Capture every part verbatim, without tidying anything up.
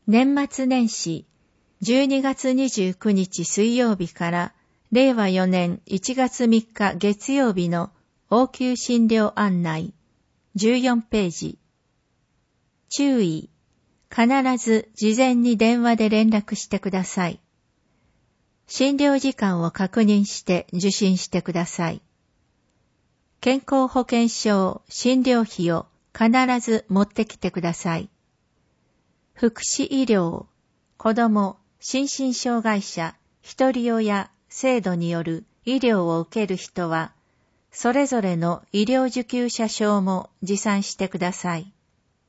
年末年始じゅうにがつにじゅうくにち水曜日かられいわよねんいちがつみっか月曜日の応急診療案内じゅうよんページ。注意。必ず事前に電話で連絡してください。診療時間を確認して受診してください。健康保険証、診療費を必ず持ってきてください。福祉医療、子ども、心身障害者、ひとり親、制度による医療を受ける人は、それぞれの医療受給者証も持参してください。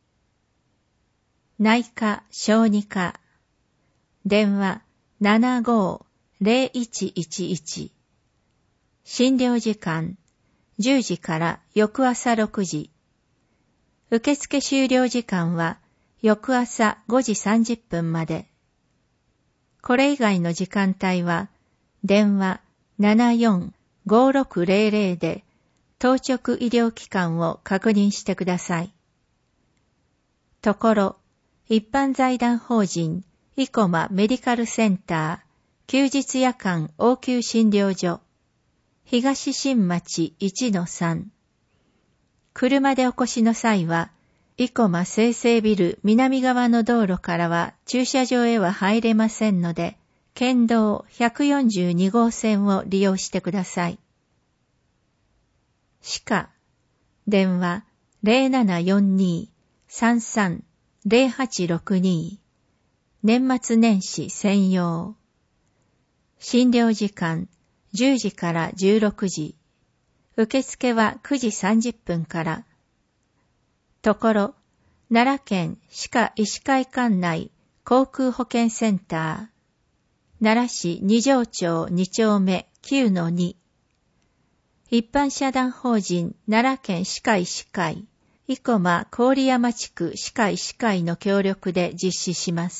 内科・小児科、電話 ななごーぜろいちいちいち、診療時間じゅうじから翌朝ろくじ、受付終了時間は翌朝ごじさんじゅっぷんまで。これ以外の時間帯は電話 ななよんごろくぜろぜろ で当直医療機関を確認してください。ところ、一般財団法人生駒メディカルセンター休日夜間応急診療所東新町 いちのさん、車でお越しの際は生駒生成ビル南側の道路からは駐車場へは入れませんので、県道ひゃくよんじゅうにごうせんを利用してください。歯科、電話 ぜろななよんに さんさん ぜろはちろくに、年末年始専用。診療時間じゅうじからじゅうろくじ、受付はくじさんじゅっぷんから。ところ、奈良県歯科医師会管内航空保健センター、奈良市二条町に丁目 きゅうのに、一般社団法人奈良県歯科医師会、生駒郡山地区歯科医師会の協力で実施します。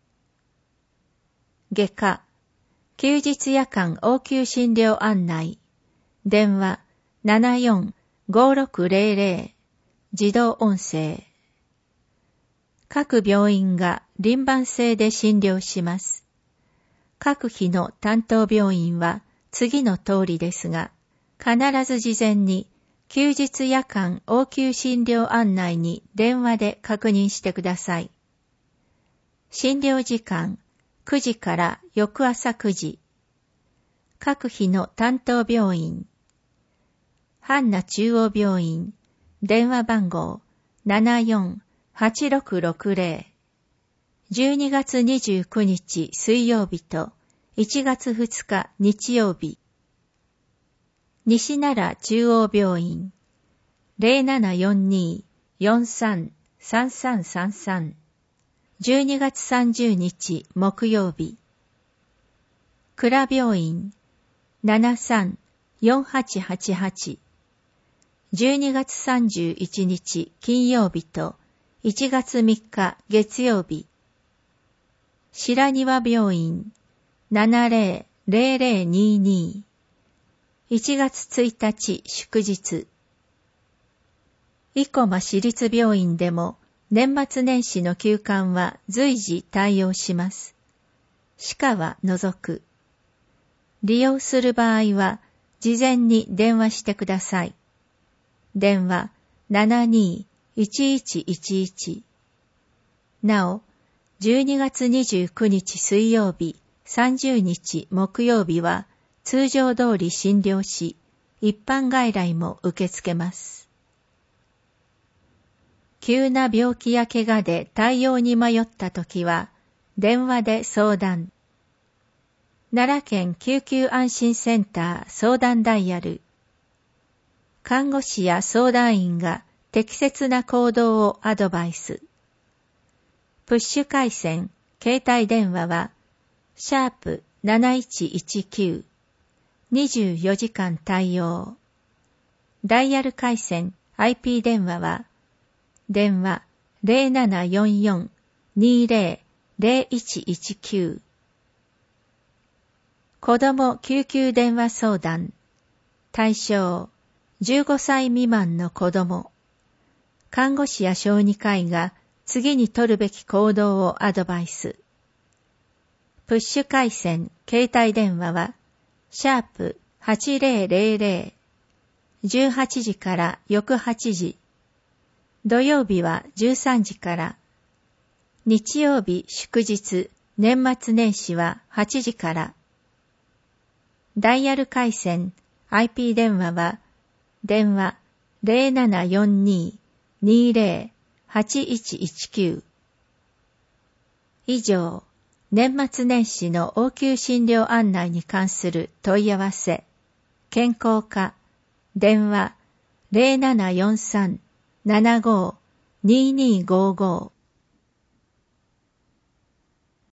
外科、休日夜間応急診療案内、電話 ななよんごろくぜろぜろ、自動音声。各病院が輪番制で診療します。各日の担当病院は次の通りですが、必ず事前に休日夜間応急診療案内に電話で確認してください。診療時間くじから翌朝くじ。各日の担当病院。阪奈中央病院、電話番号 ななよんはちろくろくぜろ。じゅうにがつにじゅうくにち水曜日といちがつふつか日曜日。西奈良中央病院、ぜろななよんに よんさん さんさんさんさん。じゅうにがつさんじゅうにち木曜日。倉病院、ななさん よんはちはちはち。じゅうにがつさんじゅういちにち金曜日といちがつみっか月曜日。白庭病院、ななぜろぜろぜろにに。いちがつついたち祝日。生駒市立病院でも年末年始の休館は随時対応します。歯科は除く。利用する場合は事前に電話してください。電話 ななにいちいちいちいち。なお、じゅうにがつにじゅうくにち水曜日、さんじゅうにち木曜日は通常通り診療し、一般外来も受け付けます。急な病気や怪我で対応に迷ったときは、電話で相談。奈良県救急安心センター相談ダイヤル。看護師や相談員が適切な行動をアドバイス。プッシュ回線、携帯電話は、シャープなないちいちきゅう、にじゅうよじかん対応。ダイヤル回線、アイピー 電話は、電話 ぜろななよんよん にぜろぜろいちいちきゅう。子ども救急電話相談。対象、じゅうごさい未満の子ども。看護師や小児科医が次に取るべき行動をアドバイス。プッシュ回線、携帯電話は、シャープはちぜろぜろぜろ、じゅうはちじから翌はちじ、土曜日はじゅうさんじから、日曜日祝日、年末年始ははちじから、ダイヤル回線、アイピー 電話は、電話ゼロななよんに にゼロ はちいちいちきゅう。以上、年末年始の応急診療案内に関する問い合わせ、健康課、電話ゼロななよんさん ななご にーにーごーごー